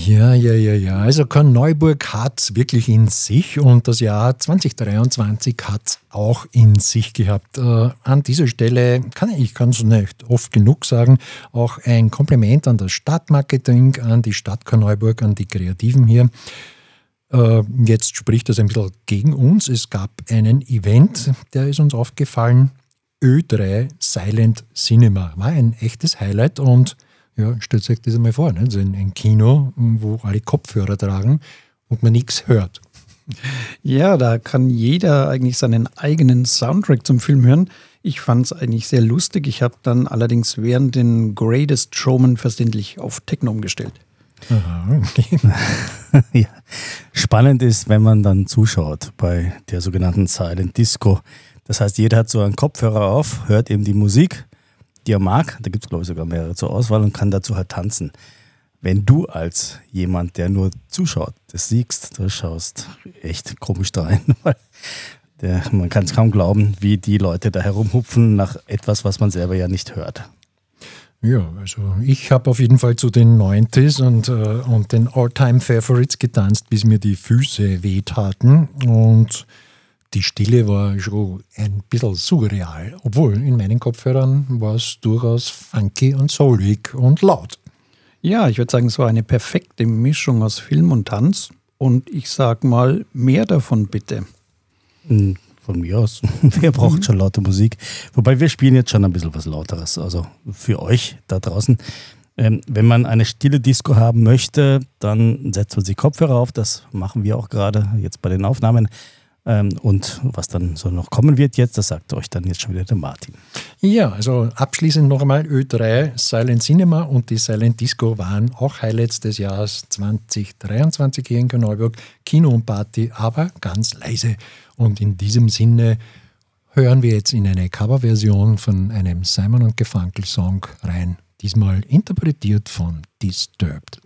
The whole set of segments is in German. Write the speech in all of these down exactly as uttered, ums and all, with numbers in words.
Ja, ja, ja, ja. Also Korneuburg hat es wirklich in sich und das Jahr zwanzig dreiundzwanzig hat es auch in sich gehabt. Äh, an dieser Stelle kann ich, ich kann es nicht oft genug sagen, auch ein Kompliment an das Stadtmarketing, an die Stadt Korneuburg, an die Kreativen hier. Äh, jetzt spricht das ein bisschen gegen uns. Es gab einen Event, der ist uns aufgefallen. Ö drei Silent Cinema. War ein echtes Highlight und ja, stellt euch das einmal vor, ne? Also ein, ein Kino, wo alle Kopfhörer tragen und man nichts hört. Ja, da kann jeder eigentlich seinen eigenen Soundtrack zum Film hören. Ich fand es eigentlich sehr lustig. Ich habe dann allerdings während den Greatest Showman versehentlich auf Techno umgestellt. Aha, okay. Ja. Spannend ist, wenn man dann zuschaut bei der sogenannten Silent Disco. Das heißt, jeder hat so einen Kopfhörer auf, hört eben die Musik, die er mag. Da gibt es, glaube ich, sogar mehrere zur Auswahl und kann dazu halt tanzen. Wenn du als jemand, der nur zuschaut, das siehst, du schaust echt komisch da rein, weil der, man kann es kaum glauben, wie die Leute da herumhupfen nach etwas, was man selber ja nicht hört. Ja, also ich habe auf jeden Fall zu den neunziger und, äh, und den All-Time-Favorites getanzt, bis mir die Füße wehtaten und die Stille war schon ein bisschen surreal, obwohl in meinen Kopfhörern war es durchaus funky und soulig und laut. Ja, ich würde sagen, es war eine perfekte Mischung aus Film und Tanz und ich sag mal, mehr davon bitte. Von mir aus. Wer braucht schon laute Musik? Wobei wir spielen jetzt schon ein bisschen was Lauteres, also für euch da draußen. Ähm, wenn man eine stille Disco haben möchte, dann setzt man sich Kopfhörer auf, das machen wir auch gerade jetzt bei den Aufnahmen. Und was dann so noch kommen wird jetzt, das sagt euch dann jetzt schon wieder der Martin. Ja, also abschließend noch einmal Ö drei Silent Cinema und die Silent Disco waren auch Highlights des Jahres zwanzig dreiundzwanzig hier in Korneuburg. Kino und Party, aber ganz leise. Und in diesem Sinne hören wir jetzt in eine Coverversion von einem Simon und Garfunkel Song rein. Diesmal interpretiert von Disturbed.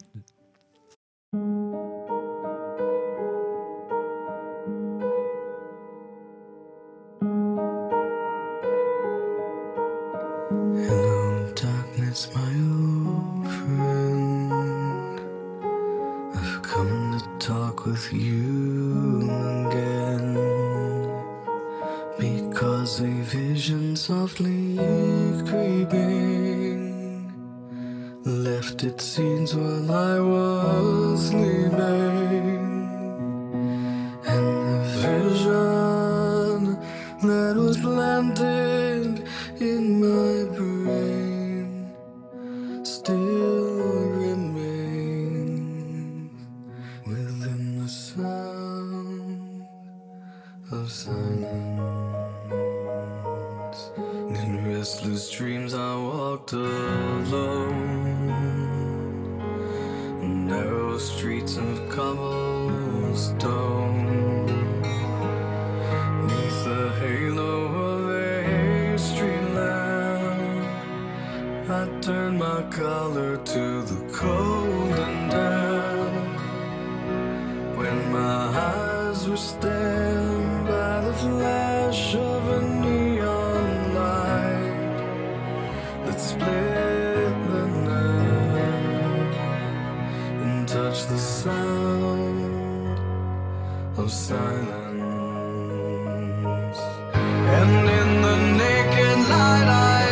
Hello, darkness, my old friend. I've come to talk with you again, because a vision softly creeping left its seeds while I was sleeping, and the vision that was planted in my brain still remains within the sound of silence. In restless dreams I walked alone, narrow streets of cobblestone, neath the halo of a street lamp. I turned my collar to the cold and damp, when my eyes were stabbed by the flash of a neon light that split the night and touched the sound of silence. And in the naked light I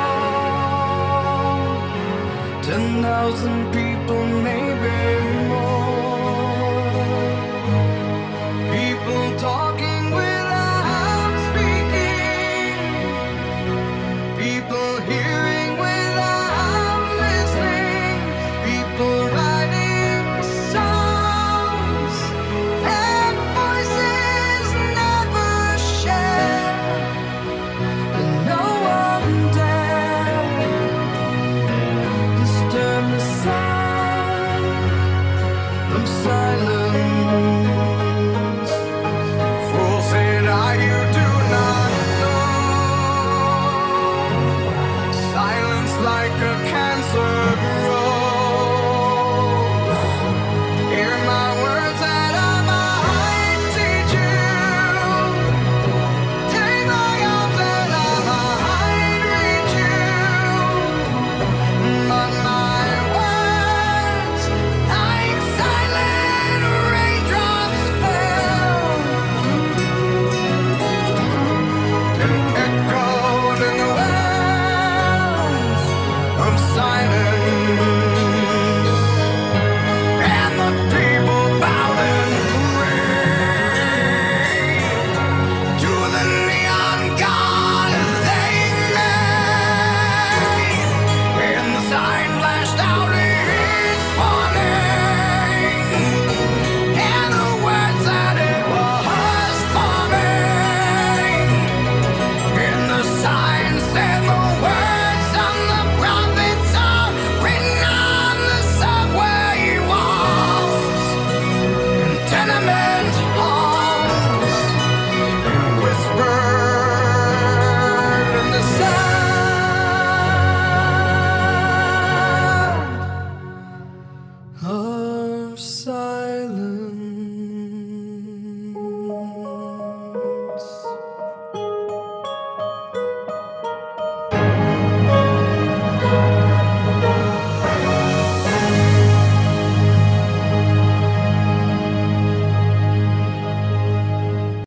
saw ten thousand people, maybe more, people talking without speaking, people hearing without listening, people writing songs and voices never shared, and no one dared disturb the sound of silence. Fool said I, you do not know, silence like a cancer grows. Hear my words that I might teach you, take my arms that I might reach you, but my words like of silence.